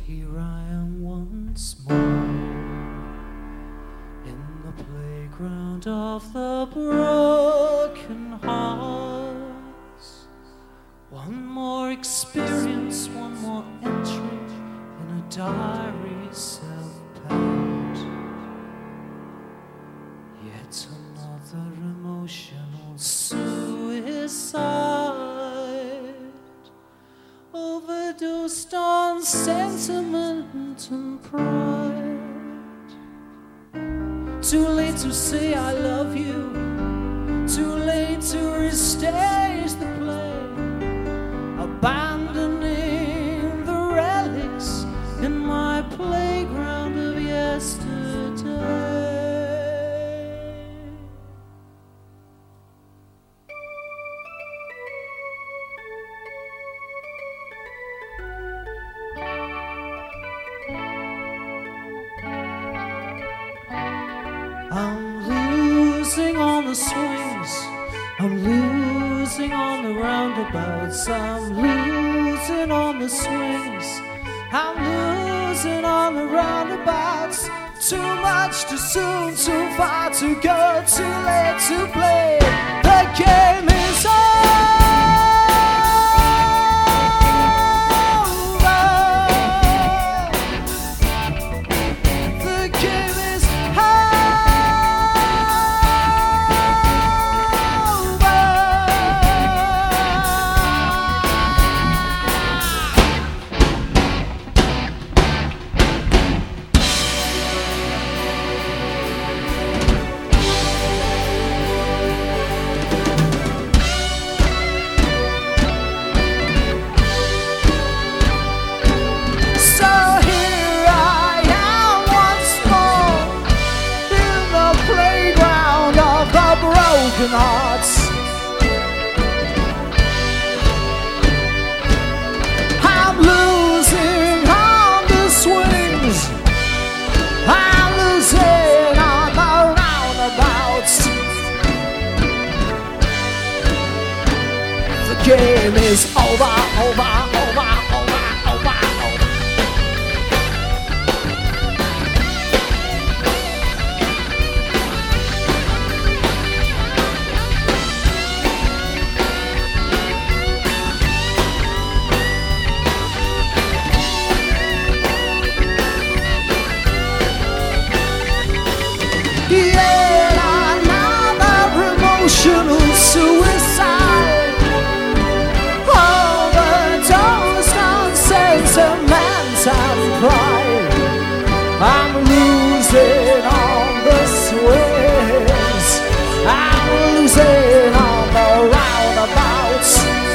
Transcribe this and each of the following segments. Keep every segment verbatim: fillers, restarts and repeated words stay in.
Here I am once more in the playground of the broken hearts. One more experience, one more entry in a diary self-penned. Yet another emotional suicide, overdosed on sentiment and pride. Too late to say I love you, too late to restage the play, abandoning the relics in my playground of yesterday. I'm losing on the swings, I'm losing on the roundabouts, I'm losing on the swings, I'm losing on the roundabouts. Too much too soon, too far to go, too late to play. The game is over. The game is hearts. I'm losing on the swings, I'm losing on the roundabouts. The game is over, over, over, over, over, over. Yet another emotional suicide, overdosed on sentiment and pride. I'm losing on the swings, I'm losing on the roundabouts.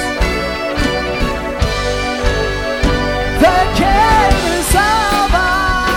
The game is over.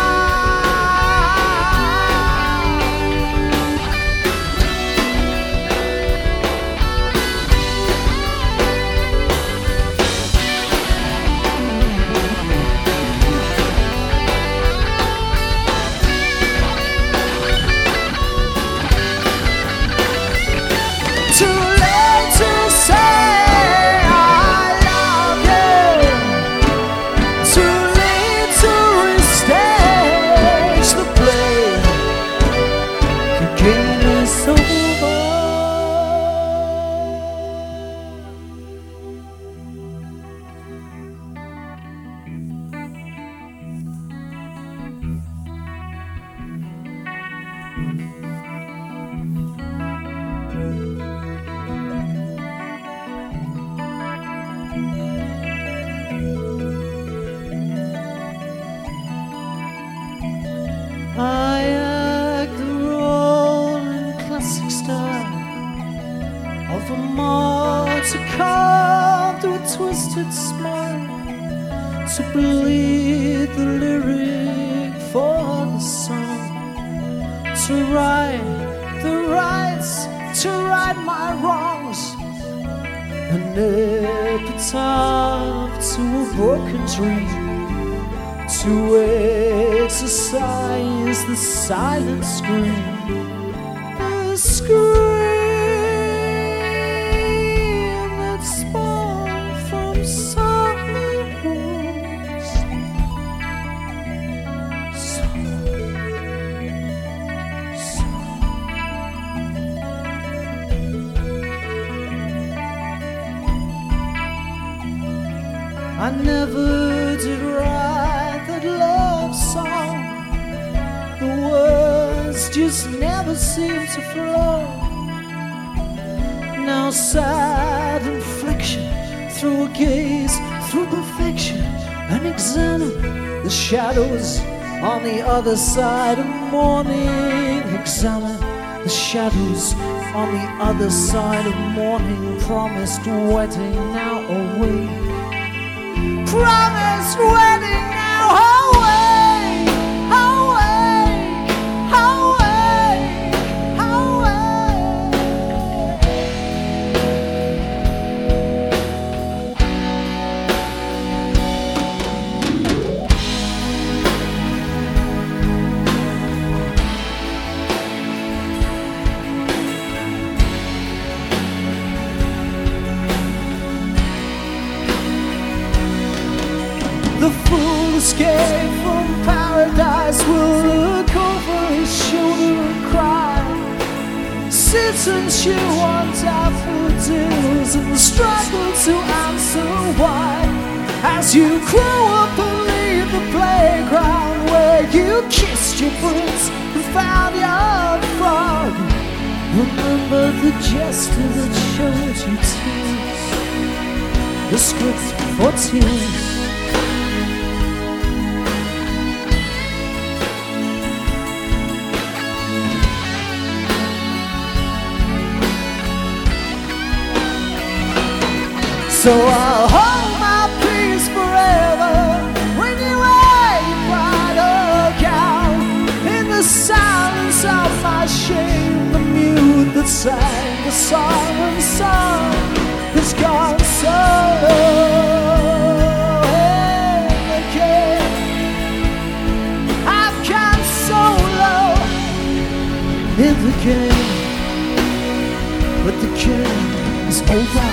I act the role in classic style of a martyr carved with a twisted smile, to bleed the lyric for the song, to right the rights, to right my wrongs, an epitaph to a broken dream, to exercise the silent scream, the scream that spawned from silent wounds. never did write that love song. The words just never seem to flow. Now sad inflection, through a gaze, through perfection, and examine the shadows on the other side of morning. Examine the shadows on the other side of morning. Promised wedding now away. Promised wedding now away. Away, away, away. The fool escaped from paradise will look over his shoulder and cry. Sit and chew on daffodils and struggle to answer why. As you grow up and leave the playground where you kissed your prince and found your frog, remember the jester that showed you tears, the script for tears. So I'll hold my peace forever when you wear your bridal gown. In the silence of my shame, the mute that sang the song and song has gone solo again. I've gone solo in the game, but the game is over.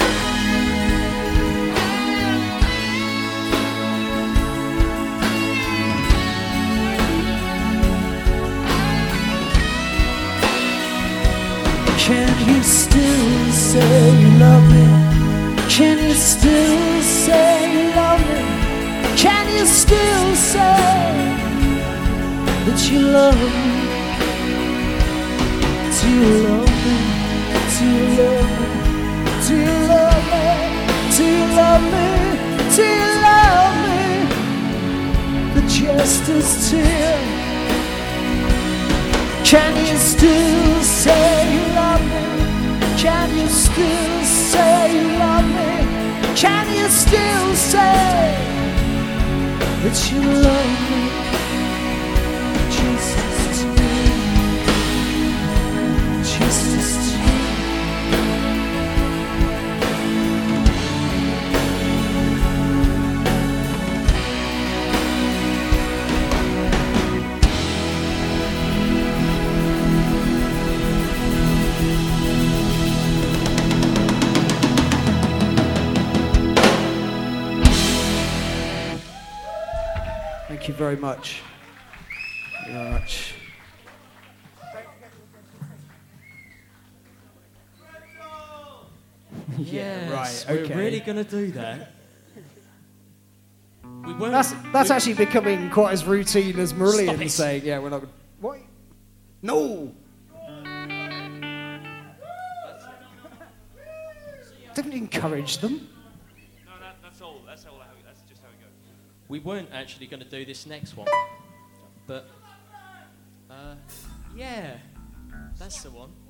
Can you still say you love me? Can you still say you love me? Can you still say that you love me? Do you love me? Do you love me? Do you love me? Do you love me? Do you love me? The jester's tear. Can you still say you love me? Can you still say you love me? Can you still say that you love me? Jesus to me, Jesus to me. Thank you very much. Thank you very much. Yeah, right, We're okay. really going to do that. We weren't. That's that's we, actually becoming quite as routine as Stop Marillion it. saying, "Yeah, we're not." Gonna, what? No. Didn't encourage them. No, that, that's all. That's all. How, that's just how it goes. we weren't actually going to do this next one, but uh, yeah, that's the one.